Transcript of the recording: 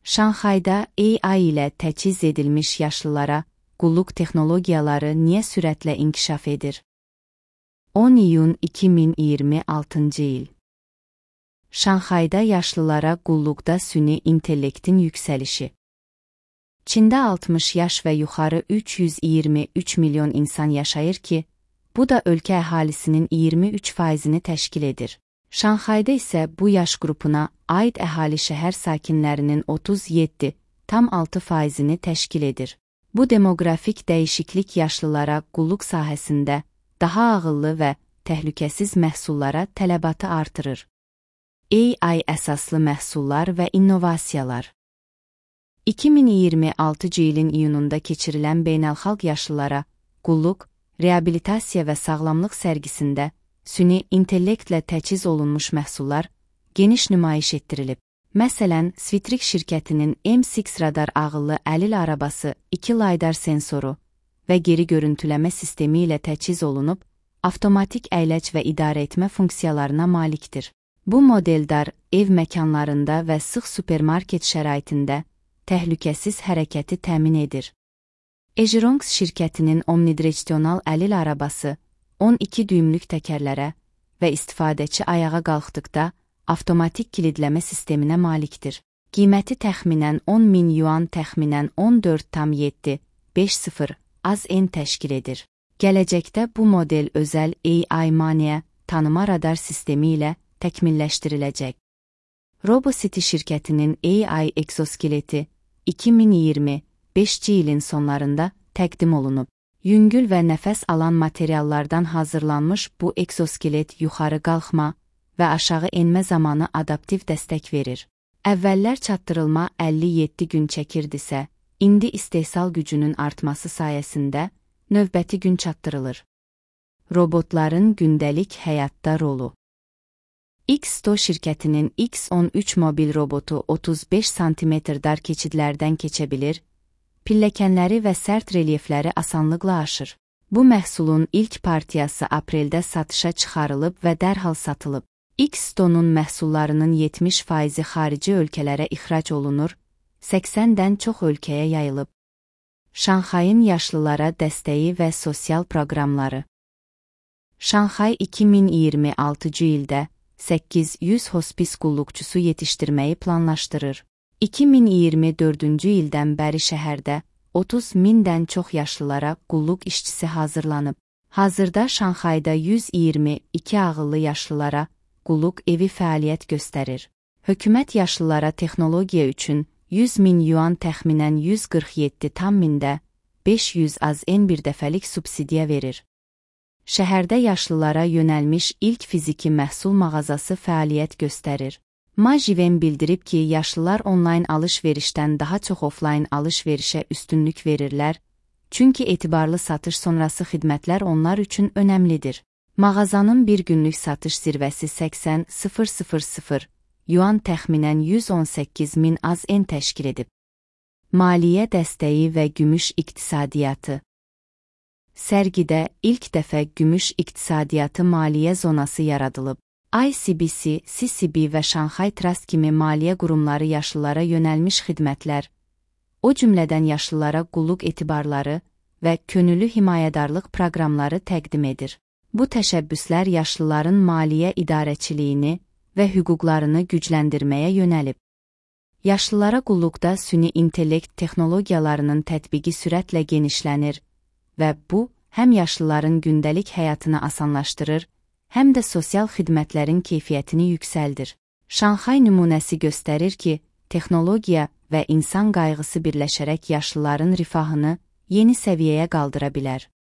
Şanxayda AI ilə təchiz edilmiş yaşlılara qulluq texnologiyaları niyə sürətlə inkişaf edir? 10 iyun 2026 il. Şanxayda yaşlılara qulluqda süni intellektin yüksəlişi. Çində 60 yaş və yuxarı 323 milyon insan yaşayır ki, bu da ölkə əhalisinin 23%-ni təşkil edir. Şanxayda isə bu yaş qrupuna aid əhali şəhər sakinlərinin 37,6%-ni təşkil edir. Bu demoqrafik dəyişiklik yaşlılara qulluq sahəsində daha ağıllı və təhlükəsiz məhsullara tələbatı artırır. AI əsaslı məhsullar və innovasiyalar. 2026 ilin iyununda keçirilən beynəlxalq yaşlılara qulluq, reabilitasiya və sağlamlıq sərgisində süni intellektlə təchiz olunmuş məhsullar geniş nümayiş etdirilib. Məsələn, Svitrix şirkətinin M6 radar ağıllı əlil arabası 2 laydar sensoru və geri görüntüləmə sistemi ilə təchiz olunub, avtomatik əyləc və idarə etmə funksiyalarına malikdir. Bu modeldar ev məkanlarında və sıx supermarket şəraitində təhlükəsiz hərəkəti təmin edir. Ejironx şirkətinin omnidireksional əlil arabası 12 düymlük təkərlərə və istifadəçi ayağa qalxdıqda avtomatik kilidləmə sisteminə malikdir. Qiyməti təxminən 10.000 yuan təxminən 14,750 AZN təşkil edir. Gələcəkdə bu model özəl AI maneə tanıma radar sistemi ilə təkmilləşdiriləcək. RoboCity şirkətinin AI egzoskeleti 2025 ilin sonlarında təqdim olunub. Yüngül və nəfəs alan materiallardan hazırlanmış bu egzoskelet yuxarı qalxma və aşağı enmə zamanı adaptiv dəstək verir. Əvvəllər çatdırılma 57 gün çəkirdisə, indi istehsal gücünün artması sayəsində növbəti gün çatdırılır. Robotların gündəlik həyatda rolu. X100 şirkətinin X13 mobil robotu 35 sm dar keçidlərdən keçə bilir, pilləkənləri və sərt relyefləri asanlıqla aşır. Bu məhsulun ilk partiyası apreldə satışa çıxarılıb və dərhal satılıb. X100-nun məhsullarının 70%-i xarici ölkələrə ixrac olunur, 80-dən çox ölkəyə yayılıb. Şanxayın yaşlılara dəstəyi və sosial proqramları. Şanxay 2026 ildə 800 hospis qulluqçusu yetişdirməyi planlaşdırır. 2024-cü ildən bəri şəhərdə 30.000-dən çox yaşlılara qulluq işçisi hazırlanıb. Hazırda Şanxayda 122 ağıllı yaşlılara qulluq evi fəaliyyət göstərir. Hökumət yaşlılara texnologiya üçün 100.000 yuan təxminən 147,000 500 AZN bir dəfəlik subsidiya verir. Şəhərdə yaşlılara yönəlmiş ilk fiziki məhsul mağazası fəaliyyət göstərir. Majiven bildirib ki, yaşlılar onlayn alış-verişdən daha çox offlayn alış-verişə üstünlük verirlər, çünki etibarlı satış sonrası xidmətlər onlar üçün önəmlidir. Mağazanın bir günlük satış zirvəsi 80.000 yuan təxminən 118.000 AZN təşkil edib. Maliyyə dəstəyi və gümüş iqtisadiyyatı. Sərgidə ilk dəfə gümüş iqtisadiyyatı maliyyə zonası yaradılıb. ICBC, CCB və Şanxay Trust kimi maliyyə qurumları yaşlılara yönəlmiş xidmətlər, o cümlədən yaşlılara qulluq etibarları və könüllü himayədarlıq proqramları təqdim edir. Bu təşəbbüslər yaşlıların maliyyə idarəçiliyini və hüquqlarını gücləndirməyə yönəlib. Yaşlılara qulluqda süni intellekt texnologiyalarının tətbiqi sürətlə genişlənir və bu, həm yaşlıların gündəlik həyatını asanlaşdırır, həm də sosial xidmətlərin keyfiyyətini yüksəldir. Şanxay nümunəsi göstərir ki, texnologiya və insan qayğısı birləşərək yaşlıların rifahını yeni səviyyəyə qaldıra bilər.